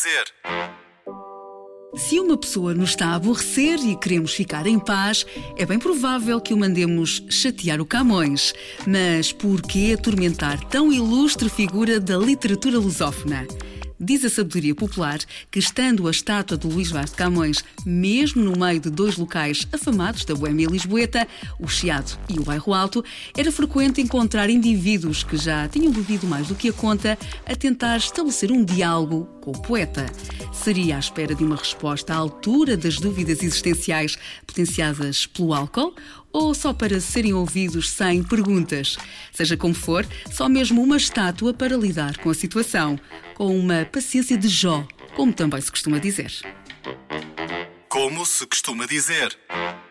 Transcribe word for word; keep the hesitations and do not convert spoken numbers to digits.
dizer. Se uma pessoa nos está a aborrecer e queremos ficar em paz, é bem provável que o mandemos chatear o Camões. Mas por que atormentar tão ilustre figura da literatura lusófona? Diz a sabedoria popular que, estando a estátua de Luís Vaz de Camões mesmo no meio de dois locais afamados da boémia lisboeta, o Chiado e o Bairro Alto, era frequente encontrar indivíduos que já tinham bebido mais do que a conta a tentar estabelecer um diálogo com o poeta. Seria à espera de uma resposta à altura das dúvidas existenciais potenciadas pelo álcool? Ou só para serem ouvidos sem perguntas? Seja como for, só mesmo uma estátua para lidar com a situação, com uma paciência de Jó, como também se costuma dizer. Como se costuma dizer.